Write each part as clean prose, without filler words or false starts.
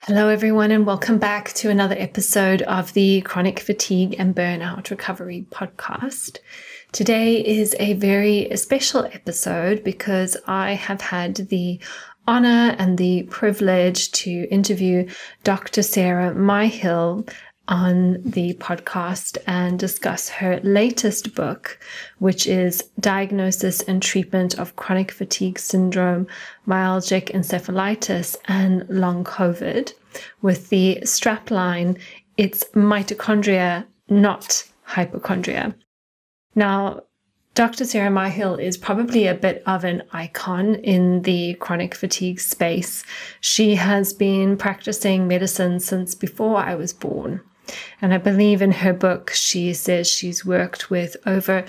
Hello, everyone, and welcome back to another episode of the Chronic Fatigue and Burnout Recovery Podcast. Today is a very special episode because I have had the honor and the privilege to interview Dr. Sarah Myhill on the podcast and discuss her latest book, which is Diagnosis and Treatment of Chronic Fatigue Syndrome, Myalgic Encephalitis, and Long COVID, with the strapline, "It's mitochondria, not hypochondria." Now, Dr. Sarah Myhill is probably a bit of an icon in the chronic fatigue space. She has been practicing medicine since before I was born. And I believe in her book, she says she's worked with over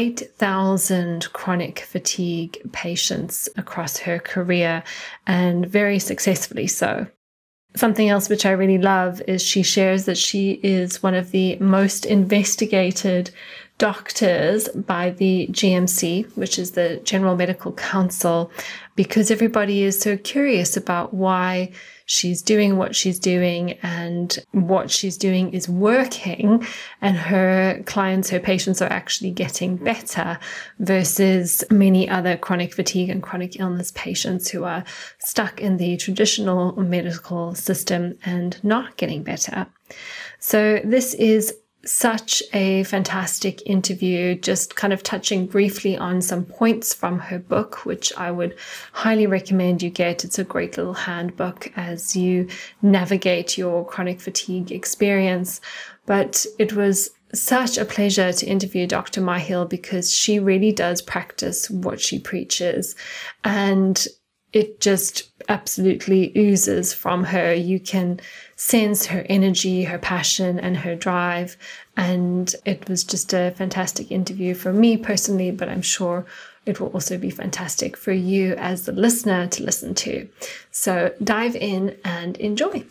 8,000 chronic fatigue patients across her career, and very successfully so. Something else which I really love is she shares that she is one of the most investigated doctors by the GMC, which is the General Medical Council, because everybody is so curious about why she's doing what she's doing and what she's doing is working, and her clients, her patients are actually getting better versus many other chronic fatigue and chronic illness patients who are stuck in the traditional medical system and not getting better. So this is such a fantastic interview, just kind of touching briefly on some points from her book, which I would highly recommend you get. It's a great little handbook as you navigate your chronic fatigue experience. But it was such a pleasure to interview Dr. Myhill because she really does practice what she preaches, and it just absolutely oozes from her. You can sense her energy, her passion, and her drive. And it was just a fantastic interview for me personally, but I'm sure it will also be fantastic for you as the listener to listen to. So dive in and enjoy.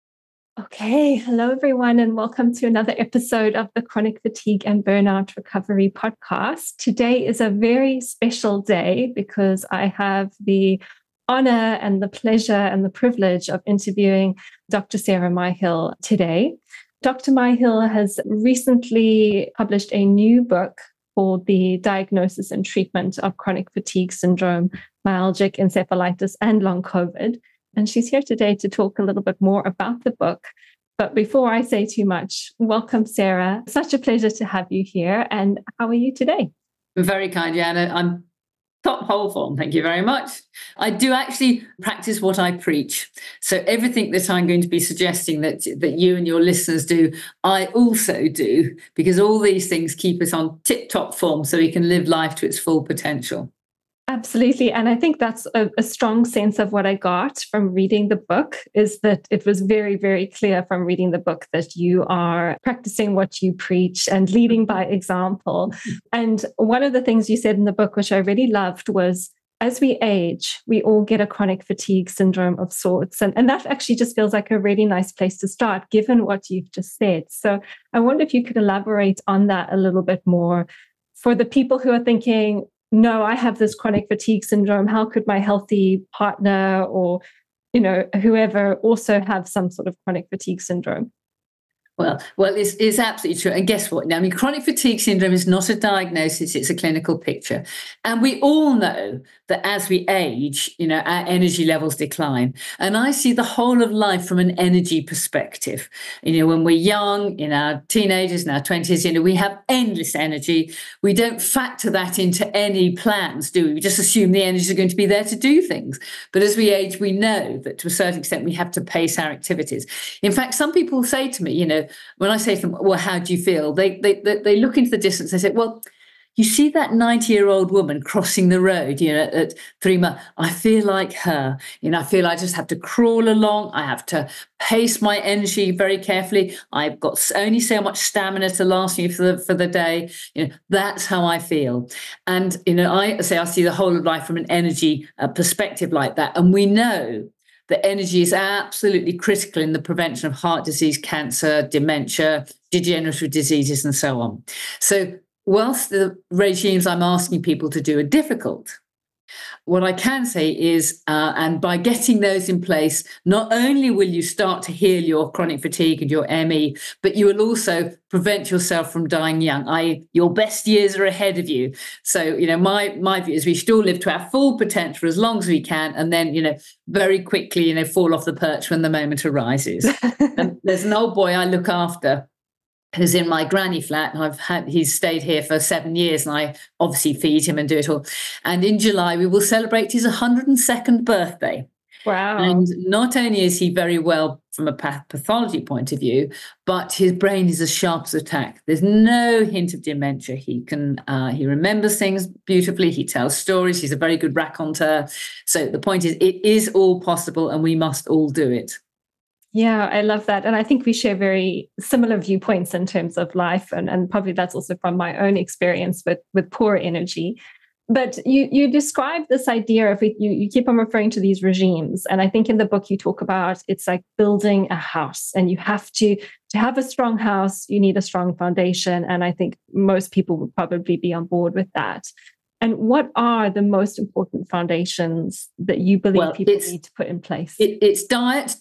Okay, hello everyone, and welcome to another episode of the Chronic Fatigue and Burnout Recovery Podcast. Today is a very special day because I have the honor and the pleasure and the privilege of interviewing Dr. Sarah Myhill today. Dr. Myhill has recently published a new book called The Diagnosis and Treatment of Chronic Fatigue Syndrome, Myalgic Encephalitis, and Long COVID. And she's here today to talk a little bit more about the book. But before I say too much, welcome, Sarah. Such a pleasure to have you here. And how are you today? Very kind, Jana. I'm top whole form. Thank you very much. I do actually practice what I preach. So everything that I'm going to be suggesting that you and your listeners do, I also do, because all these things keep us on tip-top form so we can live life to its full potential. Absolutely. And I think that's a strong sense of what I got from reading the book, is that it was very, very clear from reading the book that you are practicing what you preach and leading by example. And one of the things you said in the book, which I really loved, was as we age, we all get a chronic fatigue syndrome of sorts. And that actually just feels like a really nice place to start, given what you've just said. So I wonder if you could elaborate on that a little bit more for the people who are thinking, no, I have this chronic fatigue syndrome. How could my healthy partner or, whoever also have some sort of chronic fatigue syndrome? Well, it's absolutely true. And guess what? Now, I mean, chronic fatigue syndrome is not a diagnosis, it's a clinical picture. And we all know that as we age, our energy levels decline. And I see the whole of life from an energy perspective. When we're young, in our teenagers, in our 20s, we have endless energy. We don't factor that into any plans, do we? We just assume the energies are going to be there to do things. But as we age, we know that to a certain extent, we have to pace our activities. In fact, some people say to me, when I say to them, well, how do you feel? They look into the distance. They say, well, you see that 90-year-old woman crossing the road, at 3 months. I feel like her. I feel I just have to crawl along. I have to pace my energy very carefully. I've got only so much stamina to last me for the day. That's how I feel. And, I see the whole of life from an energy perspective like that. And we know that energy is absolutely critical in the prevention of heart disease, cancer, dementia, degenerative diseases, and so on. So whilst the regimes I'm asking people to do are difficult, what I can say is, and by getting those in place, not only will you start to heal your chronic fatigue and your ME, but you will also prevent yourself from dying young. Your best years are ahead of you. So, my view is we should all live to our full potential as long as we can, and then, very quickly, fall off the perch when the moment arises. And there's an old boy I look after who's in my granny flat, and he's stayed here for 7 years, and I obviously feed him and do it all. And in July, we will celebrate his 102nd birthday. Wow. And not only is he very well from a pathology point of view, but his brain is as sharp as a tack. There's no hint of dementia. He remembers things beautifully. He tells stories. He's a very good raconteur. So the point is, it is all possible, and we must all do it. Yeah, I love that. And I think we share very similar viewpoints in terms of life. And probably that's also from my own experience with poor energy. But you describe this idea of it, you keep on referring to these regimes. And I think in the book you talk about it's like building a house, and you have to have a strong house, you need a strong foundation. And I think most people would probably be on board with that. And what are the most important foundations that you believe people need to put in place? It's diet,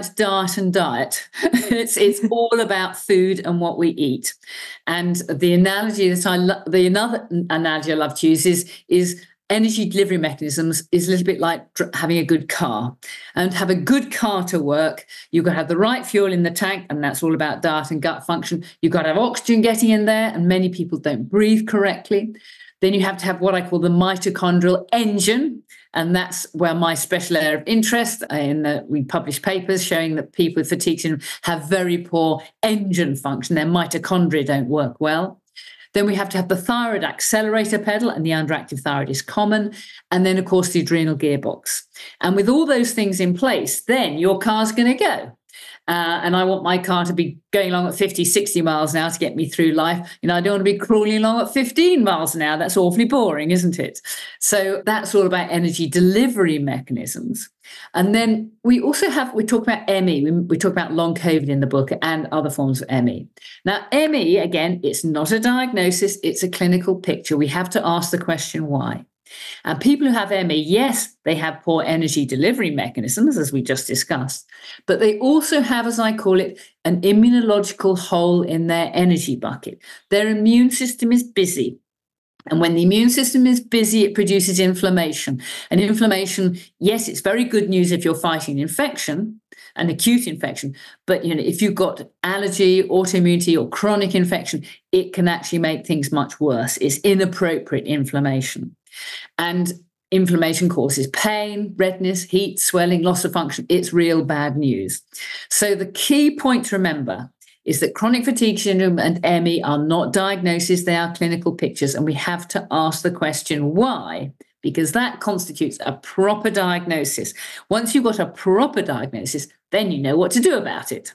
and diet. It's all about food and what we eat. And the analogy another analogy I love to use is energy delivery mechanisms is a little bit like having a good car. And to have a good car to work, you've got to have the right fuel in the tank, and that's all about diet and gut function. You've got to have oxygen getting in there, and many people don't breathe correctly. Then you have to have what I call the mitochondrial engine, and that's where my special area of interest. We publish papers showing that people with fatigue syndrome have very poor engine function. Their mitochondria don't work well. Then we have to have the thyroid accelerator pedal, and the underactive thyroid is common. And then, of course, the adrenal gearbox. And with all those things in place, then your car's going to go. And I want my car to be going along at 50, 60 miles an hour to get me through life. I don't want to be crawling along at 15 miles an hour. That's awfully boring, isn't it? So that's all about energy delivery mechanisms. And then we talk about ME. We talk about long COVID in the book and other forms of ME. Now, ME, again, it's not a diagnosis. It's a clinical picture. We have to ask the question, why? And people who have ME, yes, they have poor energy delivery mechanisms, as we just discussed, but they also have, as I call it, an immunological hole in their energy bucket. Their immune system is busy. And when the immune system is busy, it produces inflammation. And inflammation, yes, it's very good news if you're fighting infection, an acute infection. But if you've got allergy, autoimmunity, or chronic infection, it can actually make things much worse. It's inappropriate inflammation. And inflammation causes pain, redness, heat, swelling, loss of function. It's real bad news. So the key point to remember is that chronic fatigue syndrome and ME are not diagnoses, they are clinical pictures. And we have to ask the question, why? Because that constitutes a proper diagnosis. Once you've got a proper diagnosis, then you know what to do about it.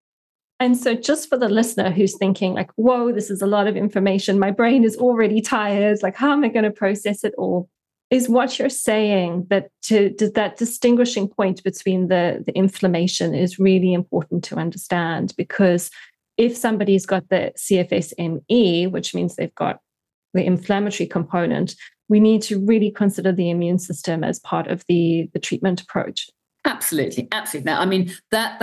And so just for the listener who's thinking like, whoa, this is a lot of information. My brain is already tired. Like, how am I going to process it all? Is what you're saying that that distinguishing point between the inflammation is really important to understand, because if somebody's got the CFS-ME, which means they've got the inflammatory component, we need to really consider the immune system as part of the treatment approach. Absolutely. Now, I mean, that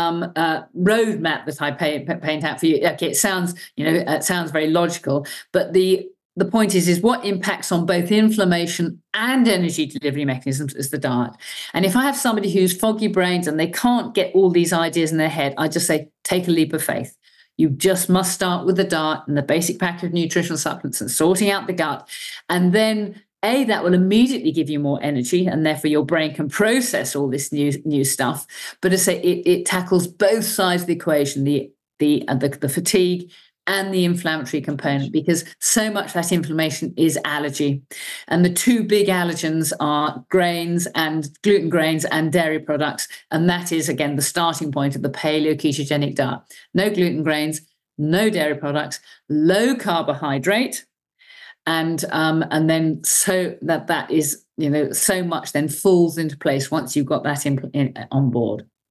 roadmap that I paint out for you, okay, it sounds very logical, but the point is what impacts on both inflammation and energy delivery mechanisms is the diet. And if I have somebody who's foggy brains and they can't get all these ideas in their head, I just say, take a leap of faith. You just must start with the diet and the basic package of nutritional supplements and sorting out the gut. And then that will immediately give you more energy, and therefore your brain can process all this new stuff. But as I say, it tackles both sides of the equation, the fatigue and the inflammatory component, because so much of that inflammation is allergy. And the two big allergens are grains, and gluten grains and dairy products. And that is, again, the starting point of the paleo ketogenic diet. No gluten grains, no dairy products, low carbohydrate. And then so that is, so much then falls into place once you've got that on board.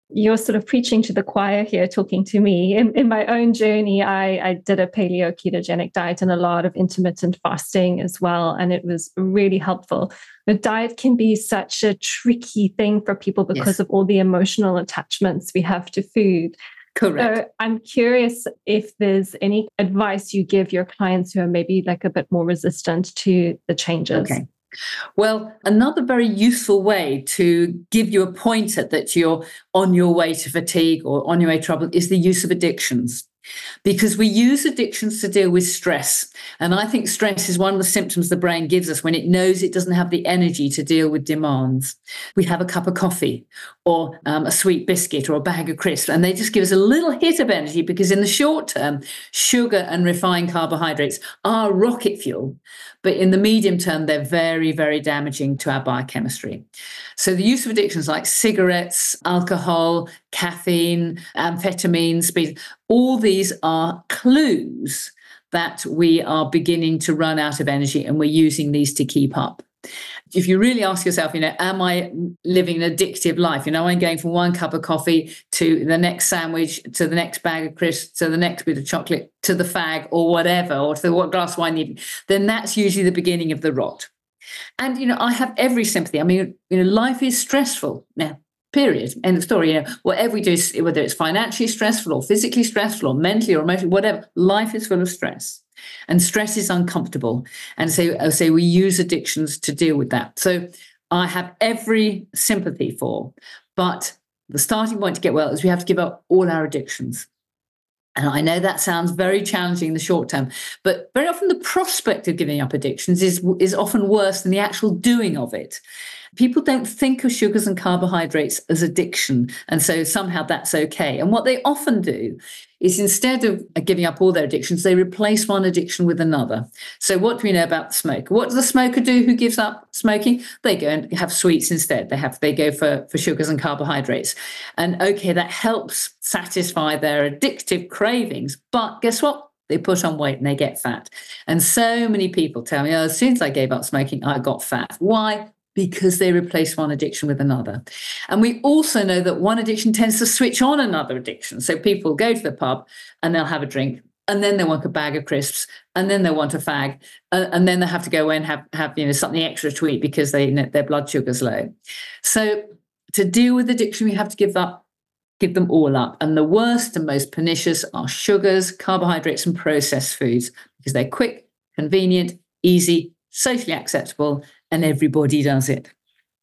You're sort of preaching to the choir here, talking to me. In my own journey, I did a paleo ketogenic diet and a lot of intermittent fasting as well. And it was really helpful. The diet can be such a tricky thing for people because of all the emotional attachments we have to food. Correct. So I'm curious if there's any advice you give your clients who are maybe like a bit more resistant to the changes. Okay. Well, another very useful way to give you a pointer that you're on your way to fatigue or on your way to trouble is the use of addictions. Because we use addictions to deal with stress. And I think stress is one of the symptoms the brain gives us when it knows it doesn't have the energy to deal with demands. We have a cup of coffee or a sweet biscuit or a bag of crisps, and they just give us a little hit of energy because in the short term, sugar and refined carbohydrates are rocket fuel. But in the medium term, they're very, very damaging to our biochemistry. So the use of addictions like cigarettes, alcohol, caffeine, amphetamine, speed, all these are clues that we are beginning to run out of energy and we're using these to keep up. If you really ask yourself, am I living an addictive life? I'm going from one cup of coffee to the next sandwich, to the next bag of crisps, to the next bit of chocolate, to the fag or whatever, or to what glass of wine you need, then that's usually the beginning of the rot. And, I have every sympathy. Life is stressful now. Period. End of story. Whatever we do, whether it's financially stressful or physically stressful or mentally or emotionally, whatever, life is full of stress. And stress is uncomfortable. And so we use addictions to deal with that. So I have every sympathy for, but the starting point to get well is we have to give up all our addictions. And I know that sounds very challenging in the short term, but very often the prospect of giving up addictions is often worse than the actual doing of it. People don't think of sugars and carbohydrates as addiction, and so somehow that's okay. And what they often do is instead of giving up all their addictions, they replace one addiction with another. So what do we know about the smoker? What does the smoker do who gives up smoking? They go and have sweets instead. They go for sugars and carbohydrates. And okay, that helps satisfy their addictive cravings. But guess what? They put on weight and they get fat. And so many people tell me, as soon as I gave up smoking, I got fat. Why? Because they replace one addiction with another. And we also know that one addiction tends to switch on another addiction. So people go to the pub and they'll have a drink, and then they want a bag of crisps, and then they want a fag, and then they have to go away and have something extra to eat because their blood sugar's low. So to deal with addiction, we have to give them all up. And the worst and most pernicious are sugars, carbohydrates, and processed foods because they're quick, convenient, easy, socially acceptable, and everybody does it.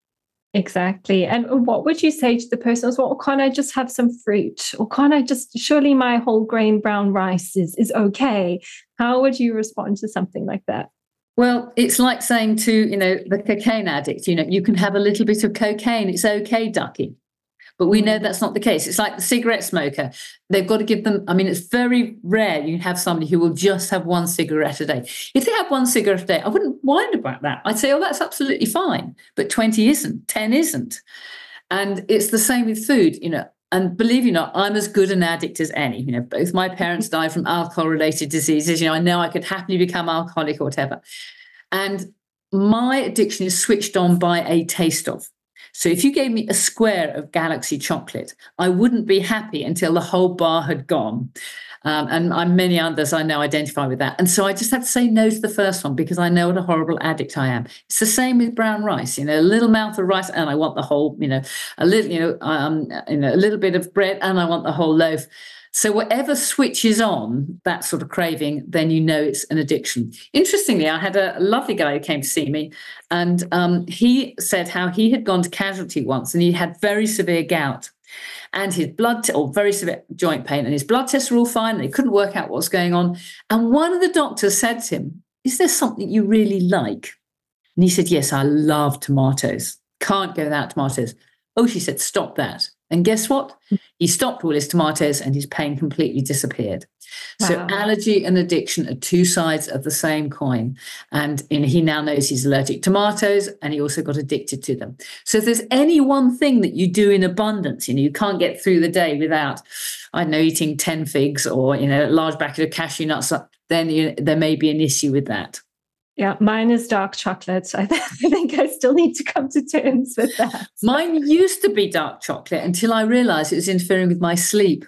Exactly. And what would you say to the person as well? Can't I just have some fruit? Or can't I surely my whole grain brown rice is okay? How would you respond to something like that? Well, it's like saying to, the cocaine addict, you can have a little bit of cocaine. It's okay, ducky. But we know that's not the case. It's like the cigarette smoker. They've got to give them, it's very rare you have somebody who will just have one cigarette a day. If they have one cigarette a day, I wouldn't whine about that. I'd say, that's absolutely fine. But 20 isn't, 10 isn't. And it's the same with food, And believe it or not, I'm as good an addict as any. Both my parents died from alcohol-related diseases. I know I could happily become alcoholic or whatever. And my addiction is switched on by a taste of. So if you gave me a square of Galaxy chocolate, I wouldn't be happy until the whole bar had gone. And many others I know identify with that. And so I just have to say no to the first one because I know what a horrible addict I am. It's the same with brown rice, a little mouth of rice and I want the whole, a little bit of bread and I want the whole loaf. So whatever switches on that sort of craving, then it's an addiction. Interestingly, I had a lovely guy who came to see me, and he said how he had gone to casualty once and he had very severe gout and his very severe joint pain, and his blood tests were all fine. And they couldn't work out what was going on. And one of the doctors said to him, "Is there something you really like?" And he said, "Yes, I love tomatoes. Can't go without tomatoes." Oh, she said, "Stop that." And guess what? He stopped all his tomatoes and his pain completely disappeared. Wow. So allergy and addiction are two sides of the same coin. And he now knows he's allergic to tomatoes and he also got addicted to them. So if there's any one thing that you do in abundance, you can't get through the day without, eating 10 figs or, a large packet of cashew nuts, then there may be an issue with that. Yeah, mine is dark chocolate. I think I still need to come to terms with that. Mine used to be dark chocolate until I realized it was interfering with my sleep.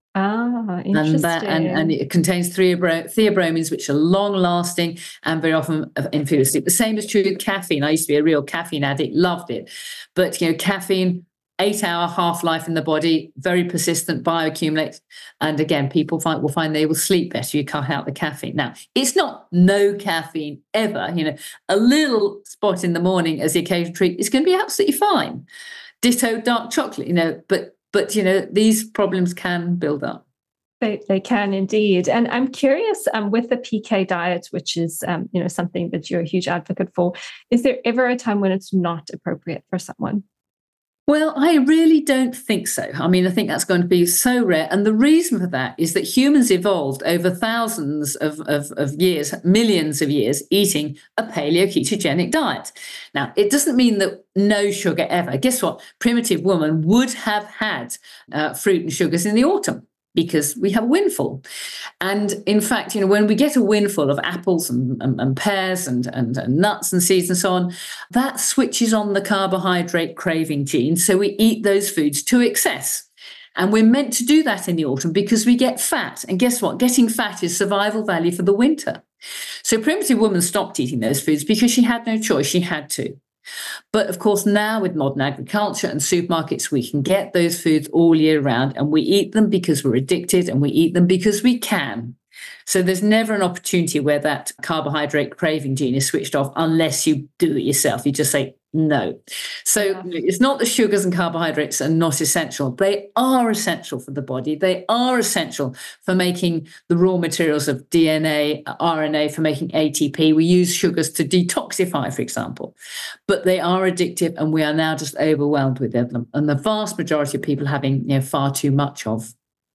Interesting. And it contains theobromines, which are long lasting and very often interfere with sleep. The same is true with caffeine. I used to be a real caffeine addict, loved it. But caffeine, 8-hour half-life in the body, very persistent, bioaccumulate. And again, people will find they will sleep better. You cut out the caffeine. Now, it's not no caffeine ever. A little spot in the morning as the occasional treat is going to be absolutely fine. Ditto dark chocolate, but these problems can build up. They can indeed. And I'm curious, with the PK diet, which is something that you're a huge advocate for, is there ever a time when it's not appropriate for someone? Well, I really don't think so. I think that's going to be so rare. And the reason for that is that humans evolved over thousands of years, millions of years, eating a paleo-ketogenic diet. Now, it doesn't mean that no sugar ever. Guess what? Primitive woman would have had fruit and sugars in the autumn, because we have a windfall. And in fact, when we get a windfall of apples and pears and nuts and seeds and so on, that switches on the carbohydrate craving gene. So we eat those foods to excess. And we're meant to do that in the autumn because we get fat. And guess what? Getting fat is survival value for the winter. So primitive woman stopped eating those foods because she had no choice. She had to. But of course, now with modern agriculture and supermarkets, we can get those foods all year round, and we eat them because we're addicted, and we eat them because we can. So there's never an opportunity where that carbohydrate craving gene is switched off unless you do it yourself. You just say no. So It's not that sugars and carbohydrates are not essential. They are essential for the body. They are essential for making the raw materials of DNA, RNA, for making ATP. We use sugars to detoxify, for example. But they are addictive, and we are now just overwhelmed with them. And the vast majority of people having far too much of.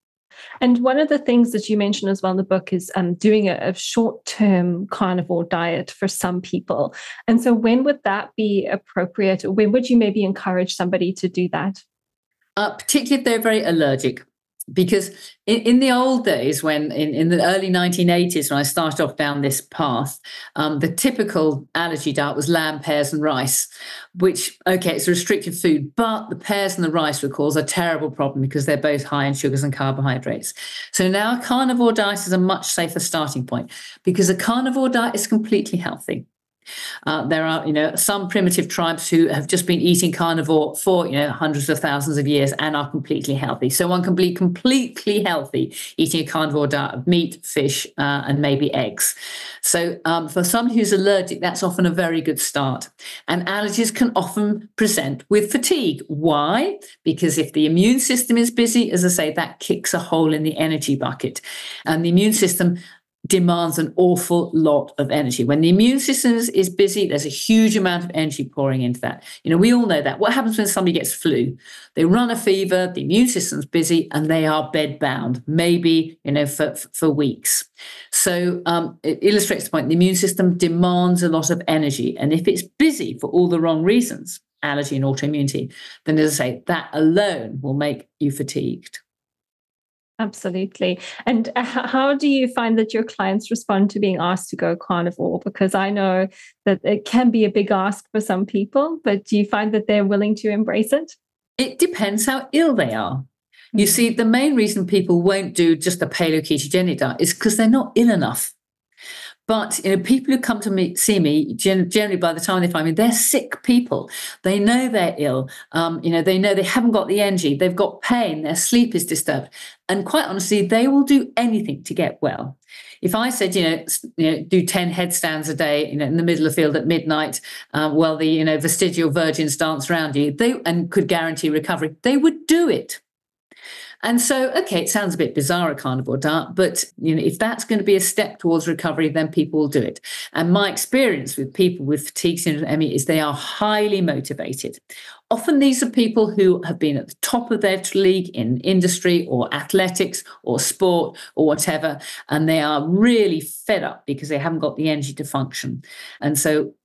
And one of the things that you mentioned as well in the book is doing a short-term carnivore diet for some people. And so when would that be appropriate? When would you maybe encourage somebody to do that? Particularly if they're very allergic. Because in the old days, when in the early 1980s, when I started off down this path, the typical allergy diet was lamb, pears, and rice, which, it's a restricted food, but the pears and the rice would cause a terrible problem because they're both high in sugars and carbohydrates. So now a carnivore diet is a much safer starting point because a carnivore diet is completely healthy. There are, some primitive tribes who have just been eating carnivore for, hundreds of thousands of years and are completely healthy. So one can be completely healthy eating a carnivore diet of meat, fish, and maybe eggs. So for someone who's allergic, that's often a very good start. And allergies can often present with fatigue. Why? Because if the immune system is busy, as I say, that kicks a hole in the energy bucket. And the immune system demands an awful lot of energy. When the immune system is busy, there's a huge amount of energy pouring into that. We all know that. What happens when somebody gets flu? They run a fever, the immune system's busy, and they are bedbound, maybe, for weeks. So it illustrates the point. The immune system demands a lot of energy. And if it's busy for all the wrong reasons, allergy and autoimmunity, then as I say, that alone will make you fatigued. Absolutely. And how do you find that your clients respond to being asked to go carnivore? Because I know that it can be a big ask for some people, but do you find that they're willing to embrace it? It depends how ill they are. You see, the main reason people won't do just a paleo-ketogenic diet is because they're not ill enough. But people who come to see me, generally by the time they find me, they're sick people. They know they're ill. They know they haven't got the energy. They've got pain. Their sleep is disturbed. And quite honestly, they will do anything to get well. If I said, do 10 headstands a day, in the middle of the field at midnight, while the vestigial virgins dance around you, and could guarantee recovery, they would do it. And so, it sounds a bit bizarre, a carnivore diet, but if that's going to be a step towards recovery, then people will do it. And my experience with people with fatigue syndrome is they are highly motivated. Often these are people who have been at the top of their league in industry or athletics or sport or whatever, and they are really fed up because they haven't got the energy to function. And so,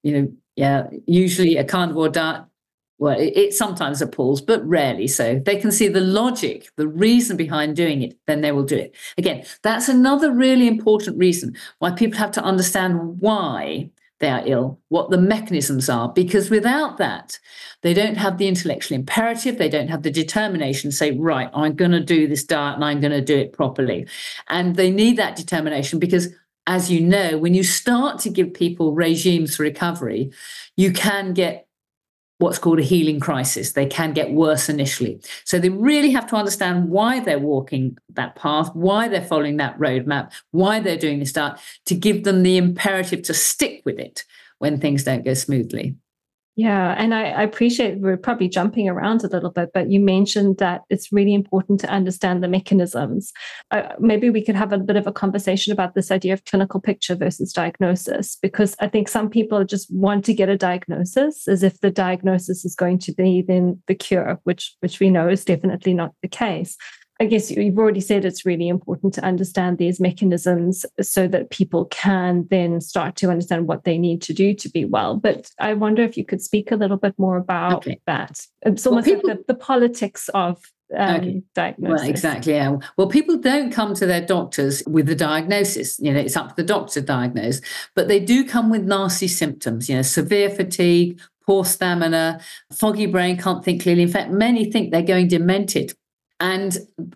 usually a carnivore diet, well, it sometimes appalls, but rarely so. They can see the logic, the reason behind doing it, then they will do it. Again, that's another really important reason why people have to understand why they are ill, what the mechanisms are, because without that, they don't have the intellectual imperative, they don't have the determination to say, right, I'm going to do this diet and I'm going to do it properly. And they need that determination because, as you know, when you start to give people regimes for recovery, you can get what's called a healing crisis. They can get worse initially. So they really have to understand why they're walking that path, why they're following that roadmap, why they're doing this diet, to give them the imperative to stick with it when things don't go smoothly. Yeah, and I appreciate we're probably jumping around a little bit, but you mentioned that it's really important to understand the mechanisms. Maybe we could have a bit of a conversation about this idea of clinical picture versus diagnosis, because I think some people just want to get a diagnosis as if the diagnosis is going to be then the cure, which we know is definitely not the case. I guess you've already said it's really important to understand these mechanisms so that people can then start to understand what they need to do to be well. But I wonder if you could speak a little bit more about that. It's almost like the politics of diagnosis. Well, exactly. Yeah. Well, people don't come to their doctors with the diagnosis. It's up to the doctor to diagnose, but they do come with nasty symptoms. Severe fatigue, poor stamina, foggy brain, can't think clearly. In fact, many think they're going demented. And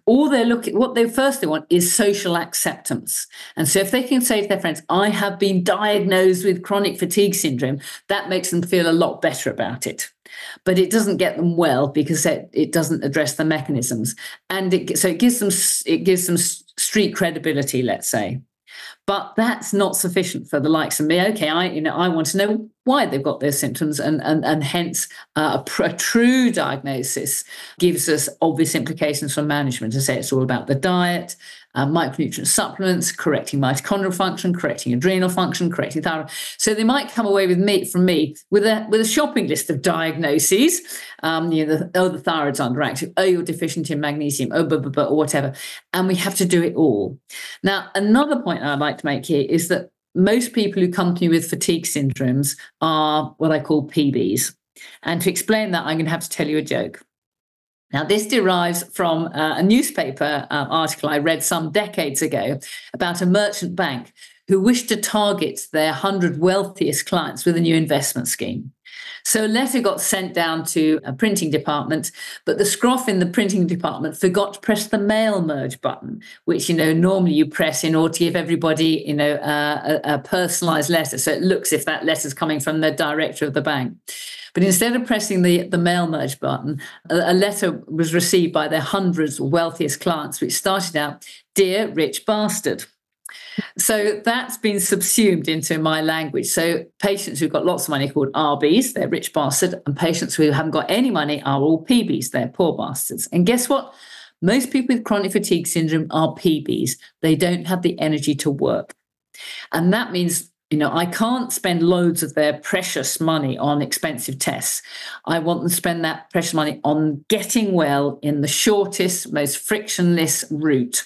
what they first want is social acceptance. And so if they can say to their friends, I have been diagnosed with chronic fatigue syndrome, that makes them feel a lot better about it. But it doesn't get them well because it doesn't address the mechanisms. And it gives them street credibility, let's say. But that's not sufficient for the likes of me. Okay, I want to know why they've got those symptoms, and hence a true diagnosis gives us obvious implications for management. To say it's all about the diet, micronutrient supplements, correcting mitochondrial function, correcting adrenal function, correcting thyroid. So they might come away from me with a shopping list of diagnoses. The thyroid's underactive. Oh, you're deficient in magnesium. Oh, or whatever. And we have to do it all. Now, another point I'd like to make here is that most people who come to me with fatigue syndromes are what I call PBs. And to explain that, I'm going to have to tell you a joke. Now, this derives from a newspaper article I read some decades ago about a merchant bank who wished to target their 100 wealthiest clients with a new investment scheme. So a letter got sent down to a printing department, but the scroff in the printing department forgot to press the mail merge button, which, normally you press in order to give everybody, a personalized letter. So it looks if that letter's coming from the director of the bank. But instead of pressing the mail merge button, a letter was received by their hundreds of wealthiest clients, which started out, "Dear rich bastard." So that's been subsumed into my language. So patients who've got lots of money are called RBs, they're rich bastard, and patients who haven't got any money are all PBs, they're poor bastards. And guess what? Most people with chronic fatigue syndrome are PBs. They don't have the energy to work. And that means, I can't spend loads of their precious money on expensive tests. I want them to spend that precious money on getting well in the shortest, most frictionless route.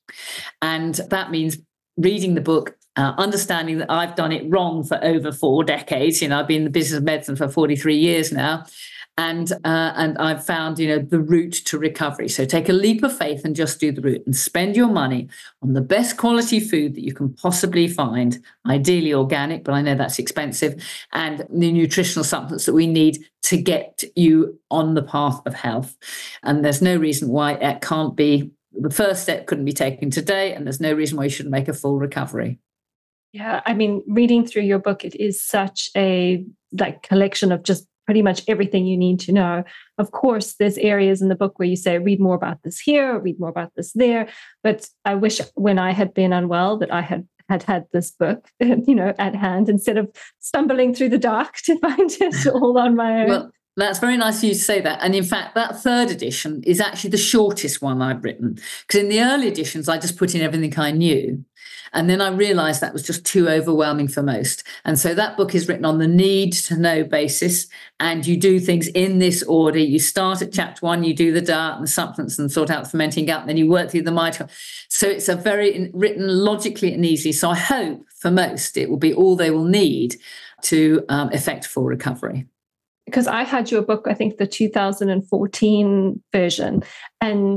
And that means reading the book, understanding that I've done it wrong for over 4 decades. I've been in the business of medicine for 43 years now. And I've found, the route to recovery. So take a leap of faith and just do the route and spend your money on the best quality food that you can possibly find, ideally organic, but I know that's expensive, and the nutritional supplements that we need to get you on the path of health. And there's no reason why it can't be. The first step couldn't be taken today, and there's no reason why you shouldn't make a full recovery. Yeah, reading through your book, it is such a collection of just pretty much everything you need to know. Of course, there's areas in the book where you say, read more about this here, read more about this there. But I wish when I had been unwell that I had this book, at hand instead of stumbling through the dark to find it all on my own. Well, that's very nice of you to say that. And in fact, that 3rd edition is actually the shortest one I've written. Because in the early editions, I just put in everything I knew. And then I realized that was just too overwhelming for most. And so that book is written on the need to know basis. And you do things in this order. You start at chapter 1, you do the diet and the supplements and sort out the fermenting gut, and then you work through the mitochondria. So it's written logically and easily. So I hope for most it will be all they will need to effect full recovery. Because I had your book, I think the 2014 version, And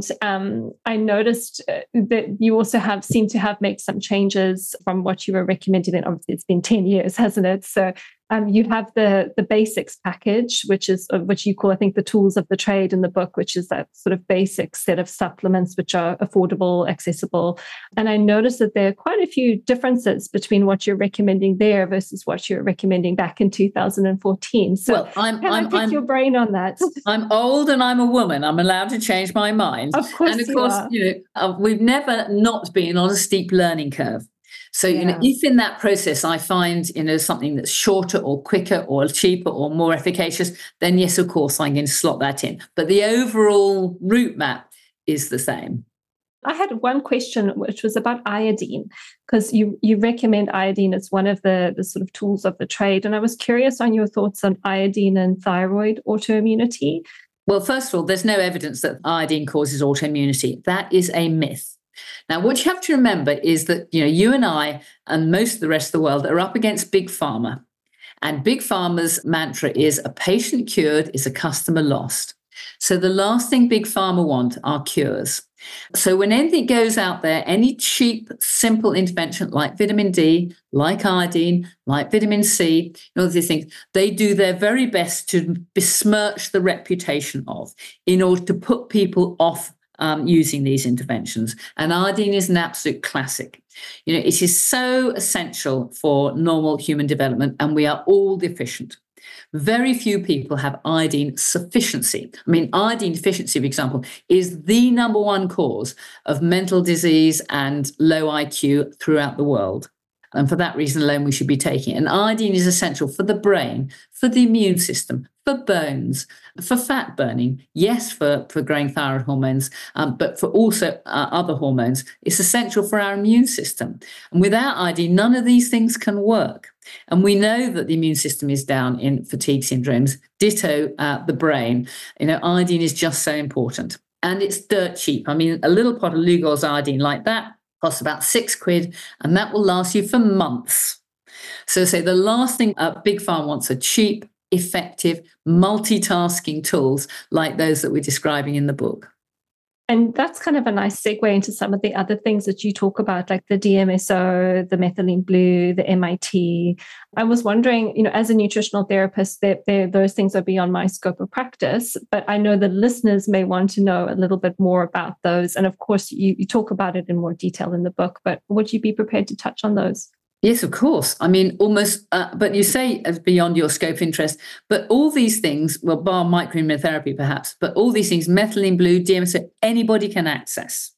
I noticed that you also seem to have made some changes from what you were recommended. And obviously, it's been 10 years, hasn't it? So you have the basics package, which you call, I think, the tools of the trade in the book, which is that sort of basic set of supplements which are affordable, accessible. And I noticed that there are quite a few differences between what you're recommending there versus what you're recommending back in 2014. So I pick your brain on that? I'm old and I'm a woman. I'm allowed to change my mind. Of course, and of course, we've never not been on a steep learning curve. So, if in that process I find, something that's shorter or quicker or cheaper or more efficacious, then yes, of course, I'm going to slot that in. But the overall route map is the same. I had one question, which was about iodine, because you recommend iodine as one of the sort of tools of the trade. And I was curious on your thoughts on iodine and thyroid autoimmunity. Well, first of all, there's no evidence that iodine causes autoimmunity. That is a myth. Now, what you have to remember is that, you and I and most of the rest of the world are up against Big Pharma. And Big Pharma's mantra is a patient cured is a customer lost. So the last thing Big Pharma want are cures. So when anything goes out there, any cheap, simple intervention like vitamin D, like iodine, like vitamin C, all these things, they do their very best to besmirch the reputation of in order to put people off using these interventions. And iodine is an absolute classic. It is so essential for normal human development, and we are all deficient. Very few people have iodine sufficiency. I mean, iodine deficiency, for example, is the number one cause of mental disease and low IQ throughout the world. And for that reason alone, we should be taking it. And iodine is essential for the brain, for the immune system, for bones, for fat burning, yes, for growing thyroid hormones, but for also other hormones. It's essential for our immune system. And without iodine, none of these things can work. And we know that the immune system is down in fatigue syndromes, ditto the brain. Iodine is just so important. And it's dirt cheap. I mean, a little pot of Lugol's iodine like that costs about £6, and that will last you for months. So say the last thing Big Pharma wants are cheap, effective, multitasking tools like those that we're describing in the book. And that's kind of a nice segue into some of the other things that you talk about, like the DMSO, the methylene blue, the MIT. I was wondering, as a nutritional therapist, those things are beyond my scope of practice, but I know the listeners may want to know a little bit more about those. And of course, you talk about it in more detail in the book, but would you be prepared to touch on those? Yes, of course. I mean, almost, but you say as beyond your scope of interest, but all these things, well, bar microimmunotherapy perhaps, but all these things, methylene blue, DMSO, anybody can access.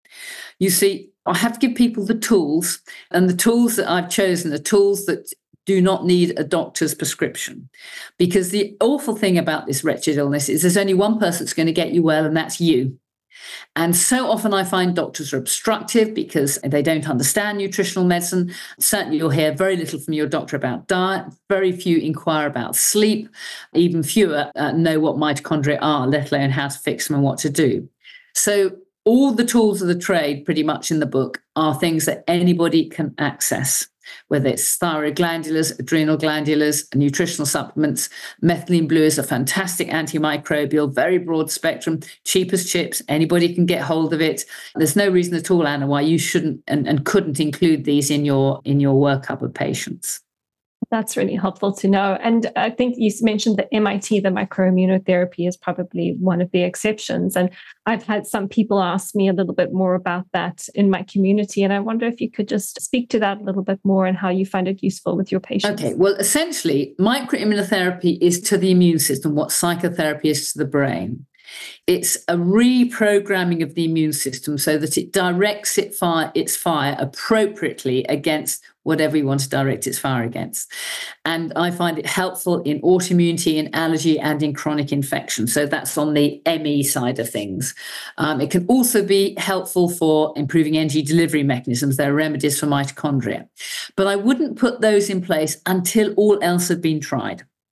You see, I have to give people the tools, and the tools that I've chosen, the tools that do not need a doctor's prescription. Because the awful thing about this wretched illness is there's only one person that's going to get you well, and that's you. And so often I find doctors are obstructive because they don't understand nutritional medicine. Certainly you'll hear very little from your doctor about diet. Very few inquire about sleep. Even fewer know what mitochondria are, let alone how to fix them and what to do. So all the tools of the trade pretty much in the book are things that anybody can access, whether it's thyroid glandulars, adrenal glandulars, nutritional supplements. Methylene blue is a fantastic antimicrobial, very broad spectrum, cheap as chips. Anybody can get hold of it. There's no reason at all, Anna, why you shouldn't and couldn't include these in your workup of patients. That's really helpful to know. And I think you mentioned the MIT, the microimmunotherapy, is probably one of the exceptions. And I've had some people ask me a little bit more about that in my community. And I wonder if you could just speak to that a little bit more and how you find it useful with your patients. Okay, well, essentially, microimmunotherapy is to the immune system what psychotherapy is to the brain. It's a reprogramming of the immune system so that it directs its fire appropriately against whatever you want to direct its fire against. And I find it helpful in autoimmunity, in allergy, and in chronic infection. So that's on the ME side of things. It can also be helpful for improving energy delivery mechanisms. There are remedies for mitochondria. But I wouldn't put those in place until all else had been tried.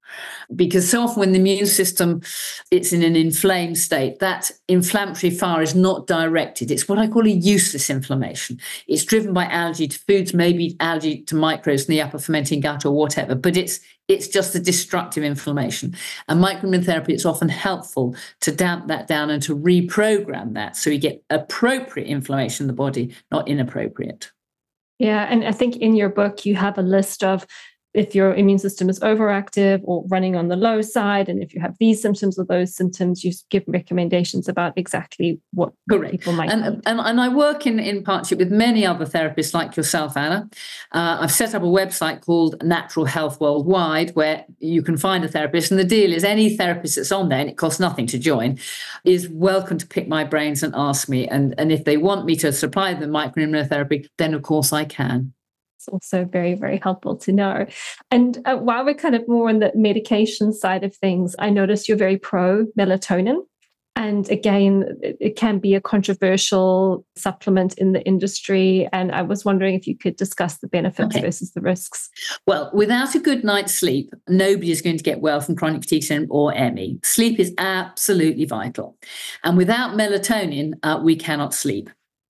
because so often when the immune system, it's in an inflamed state, that inflammatory fire is not directed. It's what I call a useless inflammation. It's driven by allergy to foods, maybe allergy to microbes in the upper fermenting gut or whatever, but it's just a destructive inflammation. And microimmunotherapy, it's often helpful to damp that down and to reprogram that so you get appropriate inflammation in the body, not inappropriate. Yeah, and I think in your book, you have a list of if your immune system is overactive or running on the low side, and if you have these symptoms or those symptoms, you give recommendations about exactly what people might need. And I work in partnership with many other therapists like yourself, Anna. I've set up a website called Natural Health Worldwide, where you can find a therapist. And the deal is any therapist that's on there, and it costs nothing to join, is welcome to pick my brains and ask me. And if they want me to supply them microimmunotherapy, then of course I can. It's also very, very helpful to know. And while we're kind of more on the medication side of things, I noticed you're very pro melatonin. And again, it can be a controversial supplement in the industry. And I was wondering if you could discuss the benefits versus the risks. Well, without a good night's sleep, nobody is going to get well from chronic fatigue syndrome or ME. Sleep is absolutely vital. And without melatonin, we cannot sleep.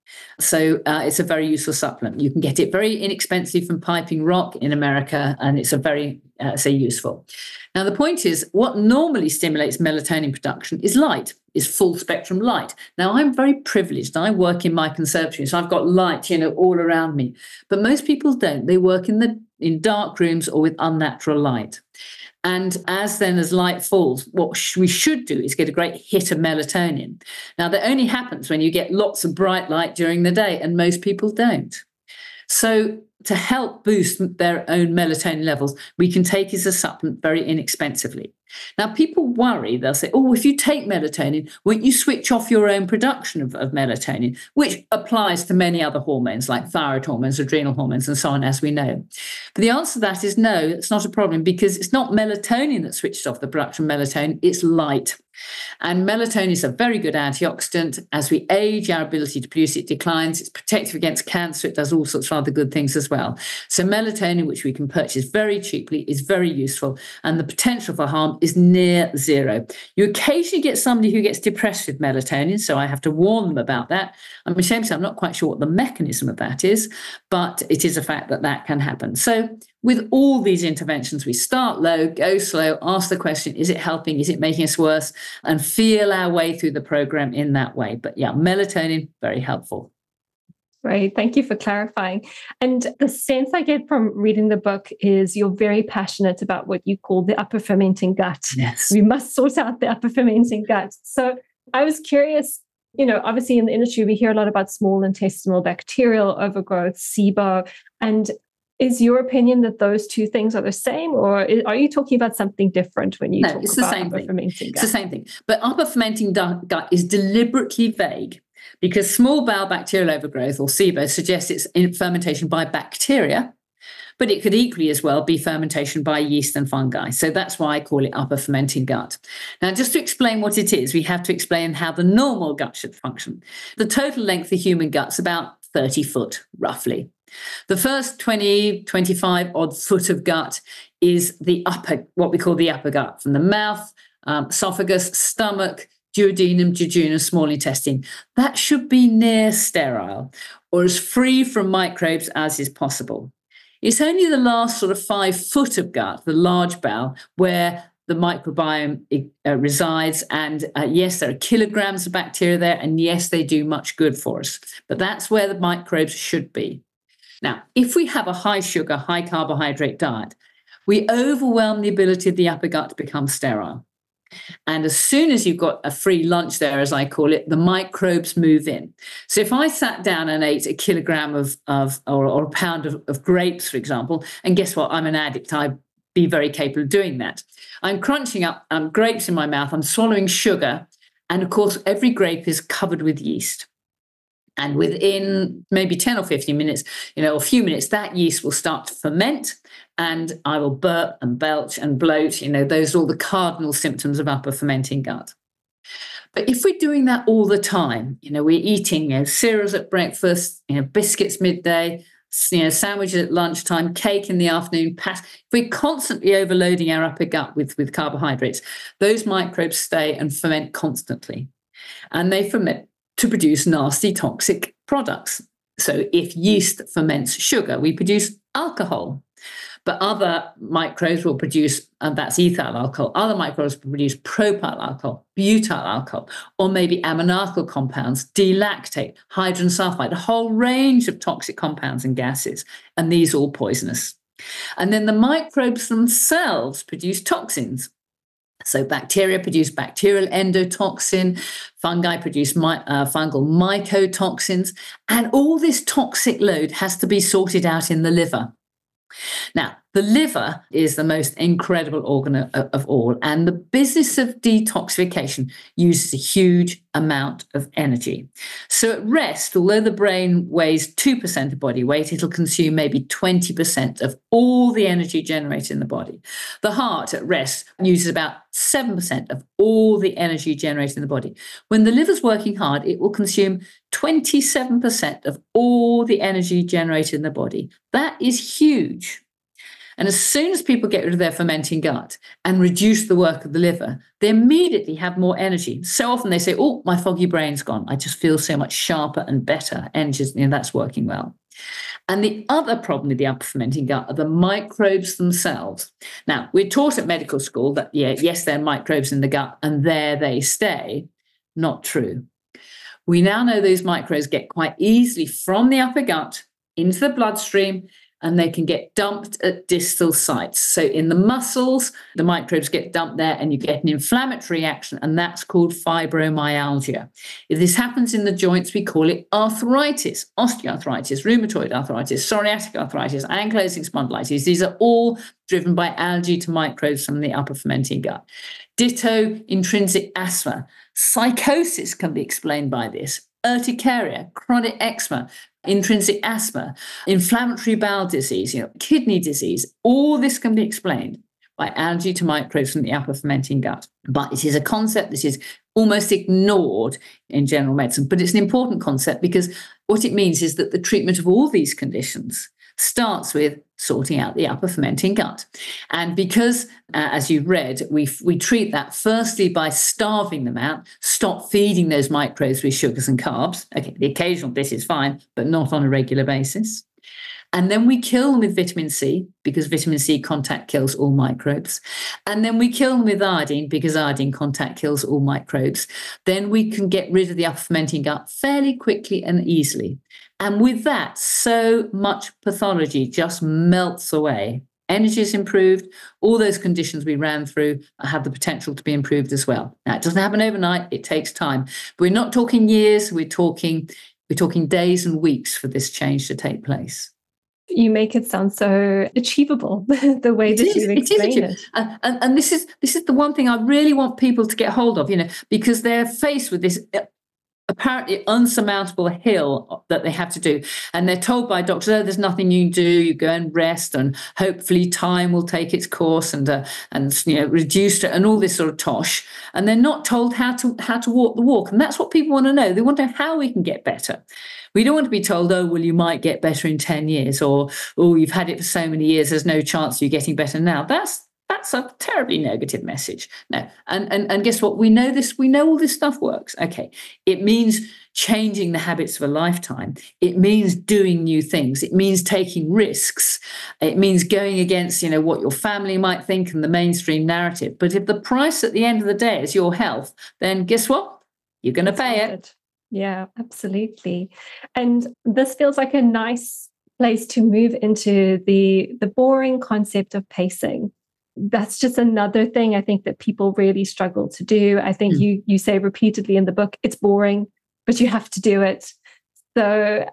So it's a very useful supplement. You can get it very inexpensively from Piping Rock in America, and it's a very, useful. Now, the point is, what normally stimulates melatonin production is light, is full spectrum light. Now, I'm very privileged. I work in my conservatory, so I've got light, all around me. But most people don't. They work in dark rooms or with unnatural light. And as light falls, what we should do is get a great hit of melatonin. Now, that only happens when you get lots of bright light during the day, and most people don't. So to help boost their own melatonin levels, we can take it as a supplement very inexpensively. Now, people worry, they'll say, if you take melatonin, won't you switch off your own production of melatonin, which applies to many other hormones like thyroid hormones, adrenal hormones, and so on, as we know. But the answer to that is no, it's not a problem, because it's not melatonin that switches off the production of melatonin, it's light. And melatonin is a very good antioxidant. As we age, our ability to produce it declines. It's protective against cancer. It does all sorts of other good things as well. So melatonin, which we can purchase very cheaply, is very useful. And the potential for harm is near zero. You occasionally get somebody who gets depressed with melatonin, so I have to warn them about that. I'm ashamed to say I'm not quite sure what the mechanism of that is, but it is a fact that can happen. So with all these interventions, we start low, go slow, ask the question, is it helping? Is it making us worse? And feel our way through the program in that way. But yeah, melatonin, very helpful. Great. Thank you for clarifying. And the sense I get from reading the book is you're very passionate about what you call the upper fermenting gut. Yes. We must sort out the upper fermenting gut. So I was curious, obviously in the industry, we hear a lot about small intestinal bacterial overgrowth, SIBO, and is your opinion that those two things are the same, or are you talking about something different when you talk about upper fermenting gut? It's the same thing. But upper fermenting gut is deliberately vague because small bowel bacterial overgrowth, or SIBO, suggests it's in fermentation by bacteria, but it could equally as well be fermentation by yeast and fungi. So that's why I call it upper fermenting gut. Now, just to explain what it is, we have to explain how the normal gut should function. The total length of the human gut's about 30 foot, roughly. The first 20, 25 odd foot of gut is the upper, what we call the upper gut, from the mouth, esophagus, stomach, duodenum, jejunum, small intestine. That should be near sterile or as free from microbes as is possible. It's only the last sort of 5 foot of gut, the large bowel, where the microbiome resides. And yes, there are kilograms of bacteria there. And yes, they do much good for us. But that's where the microbes should be. Now, if we have a high sugar, high carbohydrate diet, we overwhelm the ability of the upper gut to become sterile. And as soon as you've got a free lunch there, as I call it, the microbes move in. So if I sat down and ate a kilogram or a pound of grapes, for example, and guess what? I'm an addict. I'd be very capable of doing that. I'm crunching up grapes in my mouth. I'm swallowing sugar. And of course, every grape is covered with yeast. And within maybe 10 or 15 minutes, a few minutes, that yeast will start to ferment and I will burp and belch and bloat. Those are all the cardinal symptoms of upper fermenting gut. But if we're doing that all the time, we're eating cereals at breakfast, biscuits midday, sandwiches at lunchtime, cake in the afternoon, if we're constantly overloading our upper gut with carbohydrates, those microbes stay and ferment constantly. And they ferment to produce nasty, toxic products. So if yeast ferments sugar, we produce alcohol. But other microbes will produce, and that's ethyl alcohol, other microbes will produce propyl alcohol, butyl alcohol, or maybe ammonacal compounds, D-lactate, hydrogen sulfide, a whole range of toxic compounds and gases, and these are all poisonous. And then the microbes themselves produce toxins. So bacteria produce bacterial endotoxin, fungi produce fungal mycotoxins, and all this toxic load has to be sorted out in the liver. Now, the liver is the most incredible organ of all, and the business of detoxification uses a huge amount of energy. So at rest, although the brain weighs 2% of body weight, it'll consume maybe 20% of all the energy generated in the body. The heart at rest uses about 7% of all the energy generated in the body. When the liver's working hard, it will consume 27% of all the energy generated in the body. That is huge. And as soon as people get rid of their fermenting gut and reduce the work of the liver, they immediately have more energy. So often they say, oh, my foggy brain's gone. I just feel so much sharper and better. Energy, that's working well. And the other problem with the upper fermenting gut are the microbes themselves. Now, we're taught at medical school that, yes, there are microbes in the gut and there they stay. Not true. We now know those microbes get quite easily from the upper gut into the bloodstream, and they can get dumped at distal sites. So in the muscles, the microbes get dumped there and you get an inflammatory reaction, and that's called fibromyalgia. If this happens in the joints, we call it arthritis, osteoarthritis, rheumatoid arthritis, psoriatic arthritis, ankylosing spondylitis. These are all driven by allergy to microbes from the upper fermenting gut. Ditto intrinsic asthma. Psychosis can be explained by this. Urticaria, chronic eczema, intrinsic asthma, inflammatory bowel disease, kidney disease, all this can be explained by allergy to microbes from the upper fermenting gut. But it is a concept that is almost ignored in general medicine. But it's an important concept because what it means is that the treatment of all these conditions starts with sorting out the upper fermenting gut. And because, as you've read, we treat that firstly by starving them out, stop feeding those microbes with sugars and carbs. Okay, the occasional bit is fine, but not on a regular basis. And then we kill them with vitamin C, because vitamin C contact kills all microbes. And then we kill them with iodine, because iodine contact kills all microbes. Then we can get rid of the upper fermenting gut fairly quickly and easily. And with that, so much pathology just melts away. Energy is improved. All those conditions we ran through have the potential to be improved as well. Now, it doesn't happen overnight. It takes time. But we're not talking years. We're talking days and weeks for this change to take place. You make it sound so achievable, the way that you explain it. And this is the one thing I really want people to get hold of, because they're faced with this apparently unsurmountable hill that they have to do. And they're told by doctors, oh, there's nothing you can do. You go and rest, and hopefully time will take its course and reduce it and all this sort of tosh. And they're not told how to walk the walk. And that's what people want to know. They want to know how we can get better. We don't want to be told, oh, well, you might get better in 10 years, or, oh, you've had it for so many years, there's no chance of you getting better now. That's a terribly negative message. No. And guess what? We know this. We know all this stuff works. Okay. It means changing the habits of a lifetime. It means doing new things. It means taking risks. It means going against, what your family might think and the mainstream narrative. But if the price at the end of the day is your health, then guess what? You're going to pay it. Yeah, absolutely. And this feels like a nice place to move into the boring concept of pacing. That's just another thing I think that people really struggle to do. I think you say repeatedly in the book, it's boring, but you have to do it. So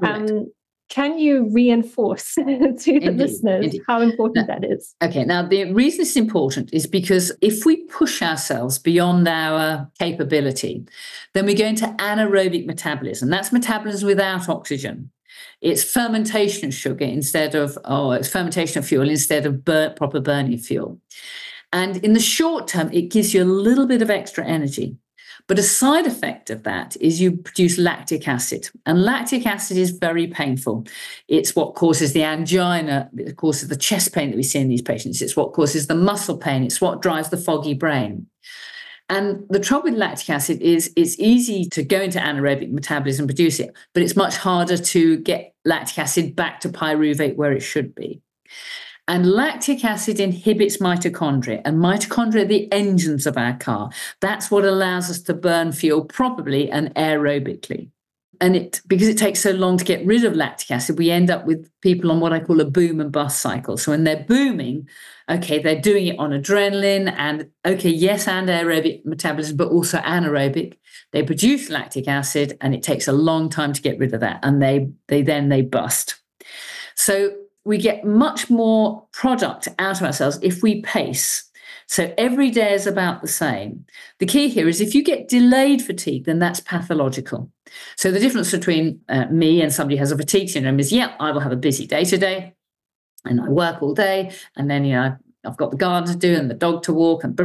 can you reinforce to the listeners how important that is? Okay, now the reason it's important is because if we push ourselves beyond our capability, then we go into anaerobic metabolism. That's metabolism without oxygen. It's fermentation of sugar it's fermentation of fuel instead of proper burning fuel. And in the short term, it gives you a little bit of extra energy. But a side effect of that is you produce lactic acid. And lactic acid is very painful. It's what causes the angina, it causes the chest pain that we see in these patients. It's what causes the muscle pain. It's what drives the foggy brain. And the trouble with lactic acid is it's easy to go into anaerobic metabolism and produce it, but it's much harder to get lactic acid back to pyruvate where it should be. And lactic acid inhibits mitochondria, and mitochondria are the engines of our car. That's what allows us to burn fuel properly and aerobically. And because it takes so long to get rid of lactic acid, we end up with people on what I call a boom and bust cycle. So when they're booming, okay, they're doing it on adrenaline and, okay, yes, and aerobic metabolism, but also anaerobic. They produce lactic acid, and it takes a long time to get rid of that. And they bust. So we get much more product out of ourselves if we pace. So every day is about the same. The key here is if you get delayed fatigue, then that's pathological. So the difference between me and somebody who has a fatigue syndrome is, I will have a busy day today, and I work all day, and then, I've got the garden to do and the dog to walk and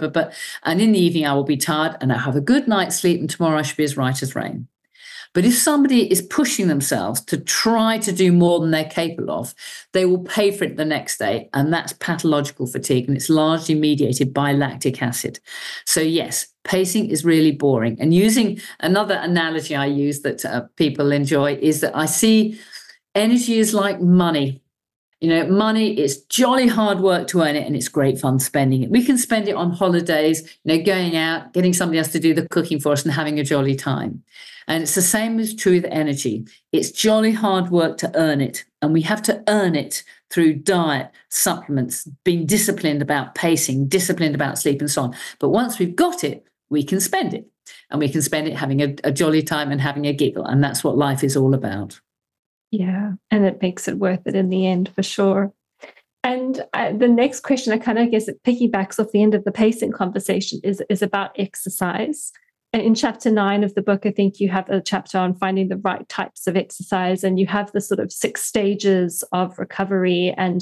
and in the evening I will be tired and I'll have a good night's sleep, and tomorrow I should be as right as rain. But if somebody is pushing themselves to try to do more than they're capable of, they will pay for it the next day. And that's pathological fatigue. And it's largely mediated by lactic acid. So yes, pacing is really boring. And using another analogy I use that people enjoy is that I see energy is like money. Money is jolly hard work to earn it, and it's great fun spending it. We can spend it on holidays, going out, getting somebody else to do the cooking for us and having a jolly time. And it's the same as true with energy. It's jolly hard work to earn it, and we have to earn it through diet, supplements, being disciplined about pacing, disciplined about sleep, and so on. But once we've got it, we can spend it, and we can spend it having a jolly time and having a giggle, and that's what life is all about. Yeah, and it makes it worth it in the end, for sure. And the next question, I kind of guess it piggybacks off the end of the pacing conversation, is about exercise. And in chapter 9 of the book, I think you have a chapter on finding the right types of exercise, and you have the sort of 6 stages of recovery and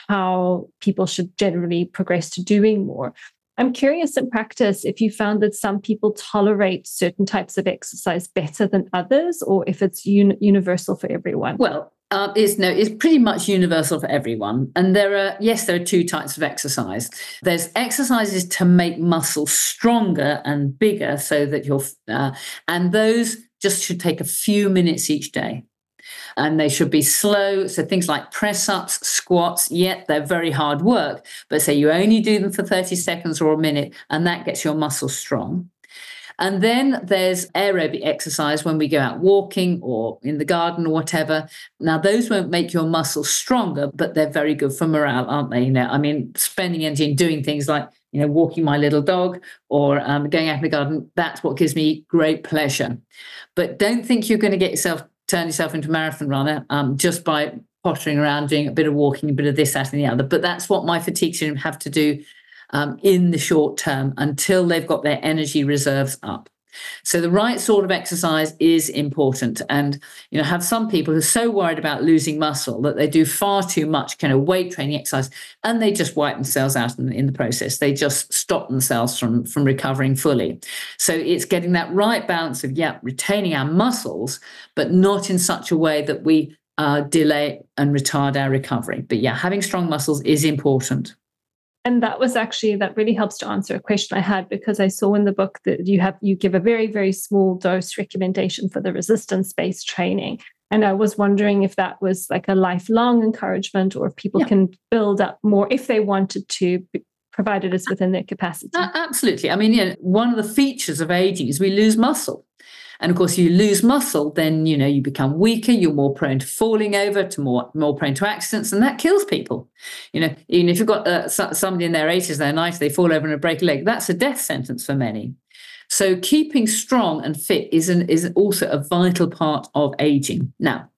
how people should generally progress to doing more. I'm curious in practice if you found that some people tolerate certain types of exercise better than others, or if it's universal for everyone. Well, it's pretty much universal for everyone. And there are 2 types of exercise. There's exercises to make muscles stronger and bigger so that and those just should take a few minutes each day. And they should be slow. So things like press-ups, squats, they're very hard work, but say you only do them for 30 seconds or a minute, and that gets your muscles strong. And then there's aerobic exercise when we go out walking or in the garden or whatever. Now, those won't make your muscles stronger, but they're very good for morale, aren't they? Spending energy in doing things like, walking my little dog or going out in the garden, that's what gives me great pleasure. But don't think you're going to turn yourself into a marathon runner just by pottering around, doing a bit of walking, a bit of this, that, and the other. But that's what my fatigue syndrome have to do in the short term until they've got their energy reserves up. So the right sort of exercise is important. And, have some people who are so worried about losing muscle that they do far too much kind of weight training exercise, and they just wipe themselves out in the process. They just stop themselves from recovering fully. So it's getting that right balance of, retaining our muscles, but not in such a way that we delay and retard our recovery. But having strong muscles is important. And that really helps to answer a question I had, because I saw in the book that you give a very, very small dose recommendation for the resistance-based training. And I was wondering if that was like a lifelong encouragement, or if people can build up more if they wanted to, provided it's within their capacity. Absolutely. One of the features of aging is we lose muscle. And of course, you lose muscle, then, you become weaker, you're more prone to falling over, to more prone to accidents, and that kills people. Even if you've got somebody in their 80s, their 90s, they fall over and break a leg, that's a death sentence for many. So keeping strong and fit is also a vital part of aging. Now,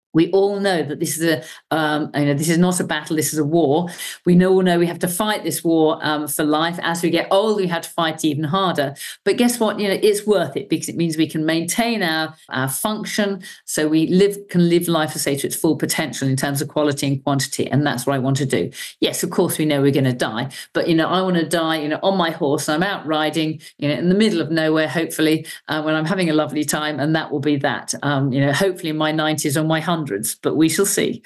We all know that this is this is not a battle. This is a war. We all know we have to fight this war for life. As we get older, we have to fight even harder. But guess what? It's worth it because it means we can maintain our function, so we can live life, I say, to its full potential in terms of quality and quantity. And that's what I want to do. Yes, of course, we know we're going to die, but I want to die, on my horse. I'm out riding, in the middle of nowhere, hopefully, when I'm having a lovely time, and that will be that. Hopefully in my 90s or my 100s, but we shall see.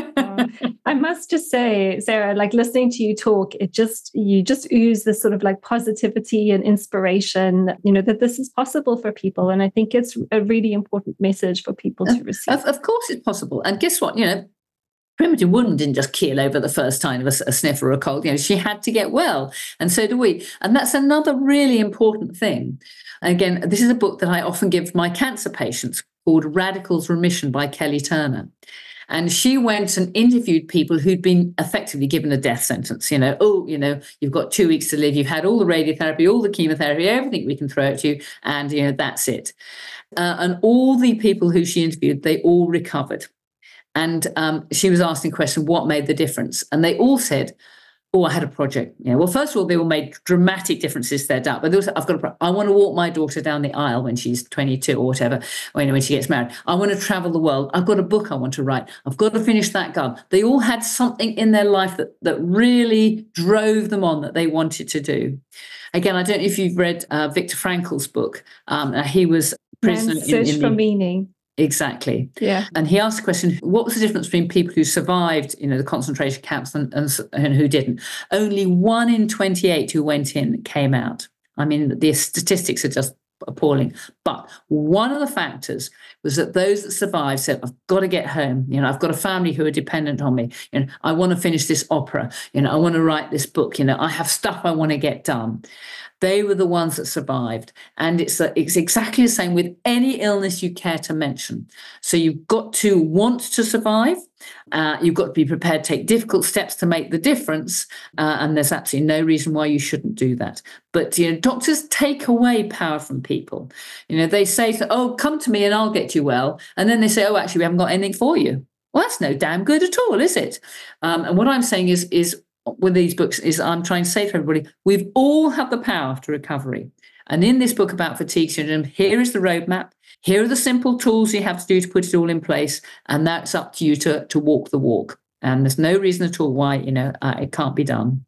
I must just say, Sarah, like listening to you talk, you just ooze this sort of like positivity and inspiration, that this is possible for people. And I think it's a really important message for people to receive. Of course it's possible. And guess what, primitive woman didn't just keel over the first time of a sniff or a cold. She had to get well. And so do we. And that's another really important thing. Again, this is a book that I often give my cancer patients called Radicals Remission by Kelly Turner. And she went and interviewed people who'd been effectively given a death sentence. You've got 2 weeks to live. You've had all the radiotherapy, all the chemotherapy, everything we can throw at you. And, that's it. And all the people who she interviewed, they all recovered. And she was asking the question, what made the difference? And they all said, oh, I had a project. Well, first of all, they all made dramatic differences to their diet. But also, I want to walk my daughter down the aisle when she's 22 or whatever, when she gets married. I want to travel the world. I've got a book I want to write. I've got to finish that garden. They all had something in their life that really drove them on, that they wanted to do. Again, I don't know if you've read Viktor Frankl's book. He was prisoner Man's Search for Meaning. Exactly. Yeah. And he asked the question, what was the difference between people who survived, the concentration camps and who didn't? Only 1 in 28 who went in came out. I mean, the statistics are just appalling. But one of the factors was that those that survived said, I've got to get home. I've got a family who are dependent on me. I want to finish this opera. I want to write this book. I have stuff I want to get done. They were the ones that survived. And it's exactly the same with any illness you care to mention. So you've got to want to survive. You've got to be prepared to take difficult steps to make the difference. And there's absolutely no reason why you shouldn't do that. But, doctors take away power from people. They say, oh, come to me and I'll get you well. And then they say, oh, actually, we haven't got anything for you. Well, that's no damn good at all, is it? And what I'm saying is with these books is I'm trying to say to everybody, we've all had the power to recovery. And in this book about fatigue syndrome, here is the roadmap. Here are the simple tools you have to do to put it all in place. And that's up to you to walk the walk. And there's no reason at all why, it can't be done.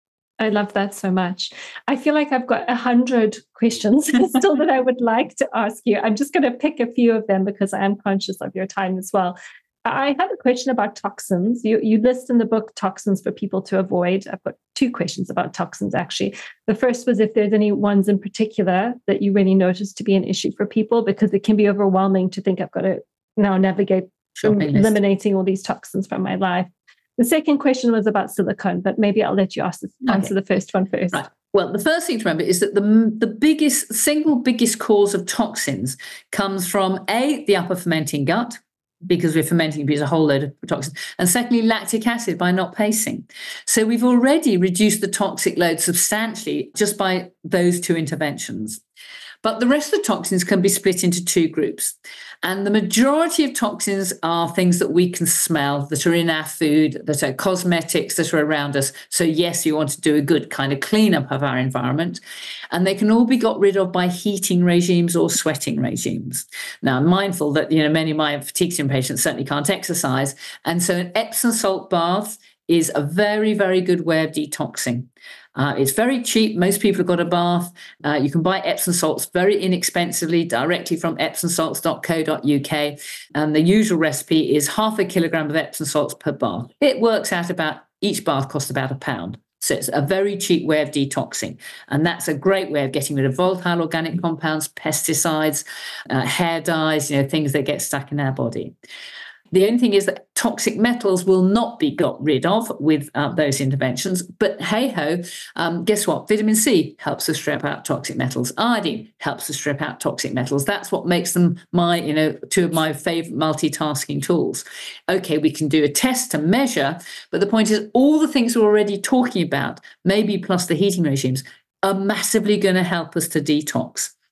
I love that so much. I feel like I've got 100 questions still that I would like to ask you. I'm just going to pick a few of them because I am conscious of your time as well. I have a question about toxins. You list in the book toxins for people to avoid. I've got 2 questions about toxins, actually. The first was if there's any ones in particular that you really notice to be an issue for people, because it can be overwhelming to think I've got to now navigate eliminating all these toxins from my life. The second question was about silicone, but maybe I'll let you answer the first one first. Right. Well, the first thing to remember is that the single biggest cause of toxins comes from the upper fermenting gut, because we're fermenting a whole load of toxins. And secondly, lactic acid by not pacing. So we've already reduced the toxic load substantially just by those 2 interventions. But the rest of the toxins can be split into 2 groups. And the majority of toxins are things that we can smell, that are in our food, that are cosmetics, that are around us. So yes, you want to do a good kind of cleanup of our environment. And they can all be got rid of by heating regimes or sweating regimes. Now, I'm mindful that, many of my fatigue syndrome patients certainly can't exercise. And so an Epsom salt bath is a very, very good way of detoxing. It's very cheap. Most people have got a bath. You can buy Epsom salts very inexpensively directly from epsomsalts.co.uk. And the usual recipe is 0.5 kilogram of Epsom salts per bath. It works out each bath costs about £1. So it's a very cheap way of detoxing. And that's a great way of getting rid of volatile organic compounds, pesticides, hair dyes, things that get stuck in our body. The only thing is that toxic metals will not be got rid of with those interventions. But hey-ho, guess what? Vitamin C helps us strip out toxic metals. Iodine helps us strip out toxic metals. That's what makes them 2 of my favorite multitasking tools. Okay, we can do a test to measure, but the point is all the things we're already talking about, maybe plus the heating regimes, are massively going to help us to detox.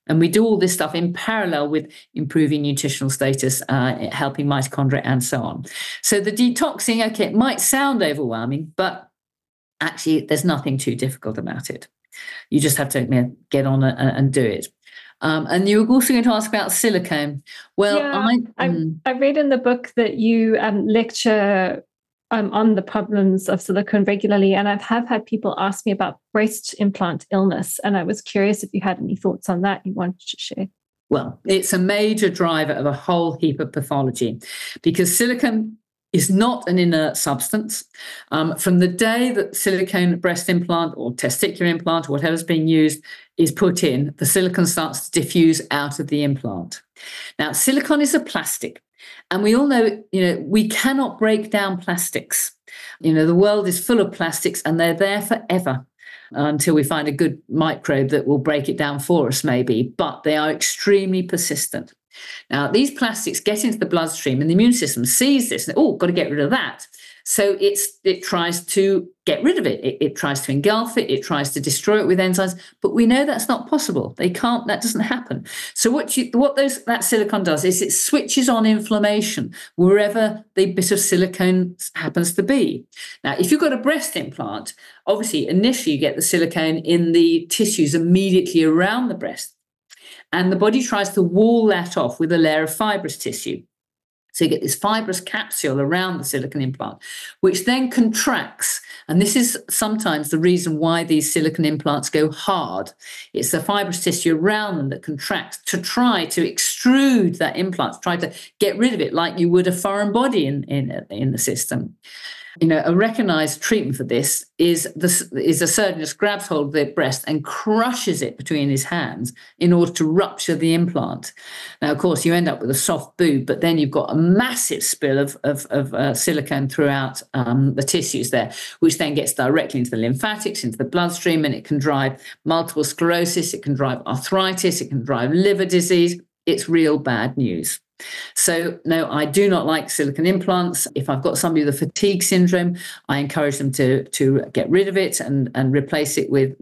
And we do all this stuff in parallel with improving nutritional status, helping mitochondria, and so on. So the detoxing, okay, it might sound overwhelming, but actually there's nothing too difficult about it. You just have to get on and do it. And you were also going to ask about silicone. Well, yeah, I read in the book that you lecture on the problems of silicone regularly, and I have had people ask me about breast implant illness, and I was curious if you had any thoughts on that you wanted to share. Well, it's a major driver of a whole heap of pathology because silicone is not an inert substance. From the day that silicone breast implant or testicular implant or whatever's being used is put in, the silicone starts to diffuse out of the implant. Now, silicone is a plastic. And we all know, we cannot break down plastics. The world is full of plastics and they're there forever until we find a good microbe that will break it down for us, maybe. But they are extremely persistent. Now, these plastics get into the bloodstream and the immune system sees this and, got to get rid of that. So it tries to get rid of it. It tries to engulf it. It tries to destroy it with enzymes. But we know that's not possible. They can't. That doesn't happen. So that silicone does is it switches on inflammation wherever the bit of silicone happens to be. Now, if you've got a breast implant, obviously initially you get the silicone in the tissues immediately around the breast, and the body tries to wall that off with a layer of fibrous tissue. So you get this fibrous capsule around the silicone implant, which then contracts. And this is sometimes the reason why these silicone implants go hard. It's the fibrous tissue around them that contracts to try to extrude that implant, to try to get rid of it like you would a foreign body in the system. A recognized treatment for this is a surgeon just grabs hold of the breast and crushes it between his hands in order to rupture the implant. Now, of course, you end up with a soft boob, but then you've got a massive spill of silicone throughout the tissues there, which then gets directly into the lymphatics, into the bloodstream, and it can drive multiple sclerosis, it can drive arthritis, it can drive liver disease. It's real bad news. So, no, I do not like silicone implants. If I've got somebody with a fatigue syndrome, I encourage them to get rid of it and replace it with,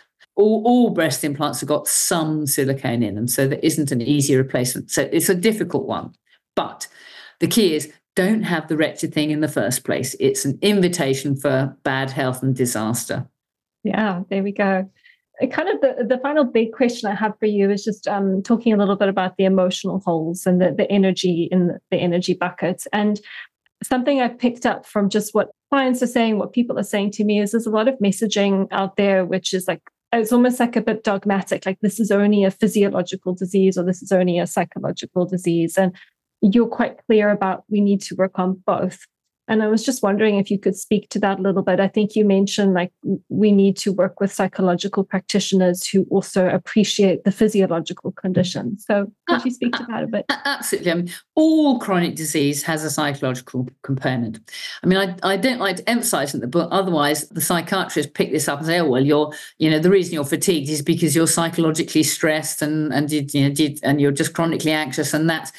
all breast implants have got some silicone in them, so there isn't an easy replacement. So it's a difficult one. But the key is don't have the wretched thing in the first place. It's an invitation for bad health and disaster. Yeah, there we go. Kind of the final big question I have for you is just talking a little bit about the emotional holes and the energy in the energy buckets. And something I've picked up from just what clients are saying, what people are saying to me is there's a lot of messaging out there, which is like, it's almost like a bit dogmatic, like this is only a physiological disease or this is only a psychological disease. And you're quite clear about we need to work on both. And I was just wondering if you could speak to that a little bit. I think you mentioned like we need to work with psychological practitioners who also appreciate the physiological condition. So could you speak to that a bit? Absolutely. I mean, all chronic disease has a psychological component. I mean, I don't like to emphasize it, but otherwise the psychiatrists pick this up and say, the reason you're fatigued is because you're psychologically stressed and you're just chronically anxious, and that's.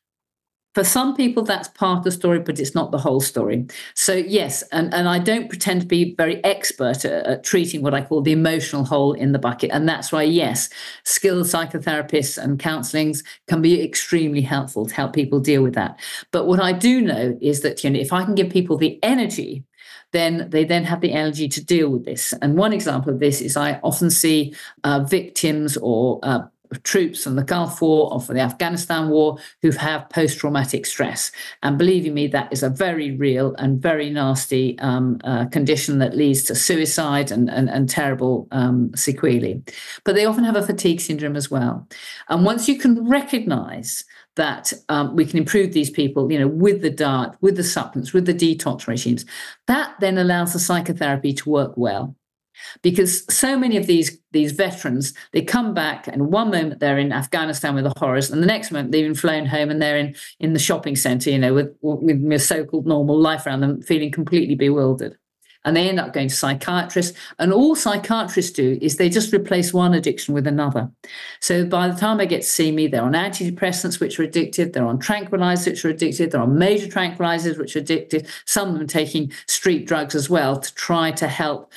For some people, that's part of the story, but it's not the whole story. So yes, and I don't pretend to be very expert at treating what I call the emotional hole in the bucket. And that's why, yes, skilled psychotherapists and counselings can be extremely helpful to help people deal with that. But what I do know is that if I can give people the energy, then they then have the energy to deal with this. And one example of this is I often see victims or troops from the Gulf War or from the Afghanistan War who have post-traumatic stress. And believe you me, that is a very real and very nasty condition that leads to suicide and terrible sequelae. But they often have a fatigue syndrome as well. And once you can recognize that we can improve these people, with the diet, with the supplements, with the detox regimes, that then allows the psychotherapy to work well. Because so many of these veterans, they come back and one moment they're in Afghanistan with the horrors, and the next moment they've been flown home and they're in the shopping centre, with a so-called normal life around them, feeling completely bewildered. and they end up going to psychiatrists. And all psychiatrists do is they just replace one addiction with another. So by the time they get to see me, they're on antidepressants, which are addictive. They're on tranquilizers, which are addictive. They're on major tranquilizers, which are addictive. Some of them taking street drugs as well to try to help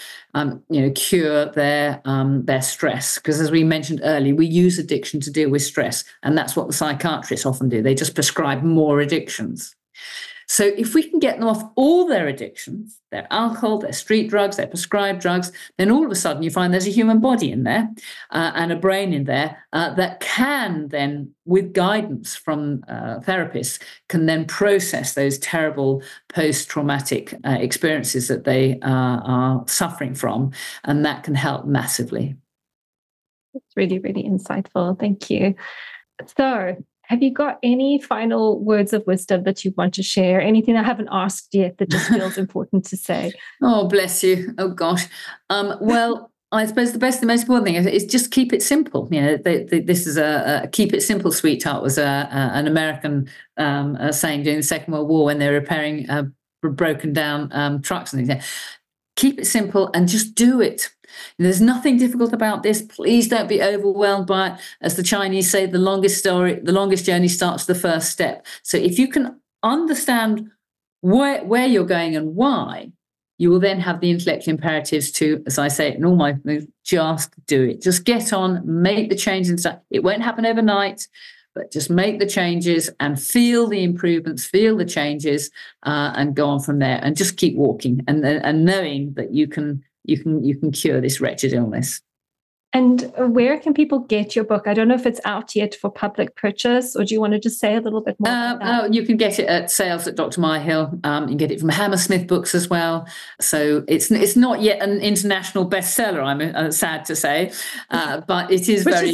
cure their stress. Because as we mentioned earlier, we use addiction to deal with stress. And that's what the psychiatrists often do. They just prescribe more addictions. So if we can get them off all their addictions, their alcohol, their street drugs, their prescribed drugs, then all of a sudden you find there's a human body in there and a brain in there that can then, with guidance from therapists, can then process those terrible post-traumatic experiences that they are suffering from, and that can help massively. It's really, really insightful. Thank you. So, have you got any final words of wisdom that you want to share? Anything I haven't asked yet that just feels important to say? Oh, bless you. Oh, gosh. Well, I suppose the most important thing is just keep it simple. This is a keep it simple, sweetheart, was an American saying during the Second World War when they were repairing broken down trucks and things. Keep it simple and just do it. There's nothing difficult about this. Please don't be overwhelmed by it. As the Chinese say, the longest journey starts the first step. So if you can understand where you're going and why, you will then have the intellectual imperatives to, as I say in all my moves, just do it. Just get on, make the change and stuff. It won't happen overnight, but just make the changes and feel the improvements, feel the changes, and go on from there. And just keep walking and knowing that you can cure this wretched illness. And where can people get your book? I don't know if it's out yet for public purchase, or do you want to just say a little bit more about that? You can get it at sales at Dr. Myhill. You can get it from Hammersmith Books as well. So it's not yet an international bestseller, I'm sad to say, but it is Which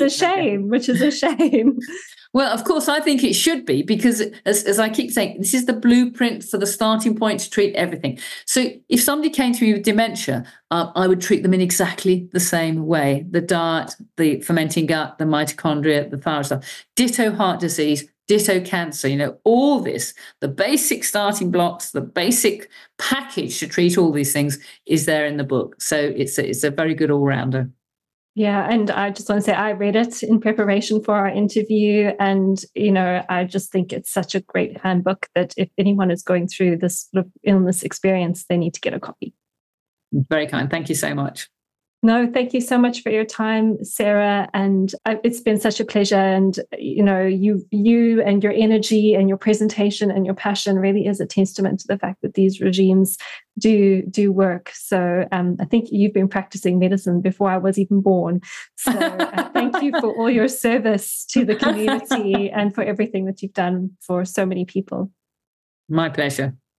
is a shame. Well, of course, I think it should be, because as I keep saying, this is the blueprint for the starting point to treat everything. So if somebody came to me with dementia, I would treat them in exactly the same way. The diet, the fermenting gut, the mitochondria, the thyroid stuff, ditto heart disease, ditto cancer, all this, the basic starting blocks, the basic package to treat all these things is there in the book. So it's a very good all-rounder. Yeah, and I just want to say I read it in preparation for our interview, and I just think it's such a great handbook that if anyone is going through this sort of illness experience, they need to get a copy. Very kind. Thank you so much. No, thank you so much for your time, Sarah. And it's been such a pleasure. And, you and your energy and your presentation and your passion really is a testament to the fact that these regimes do work. So I think you've been practicing medicine before I was even born. So thank you for all your service to the community and for everything that you've done for so many people. My pleasure.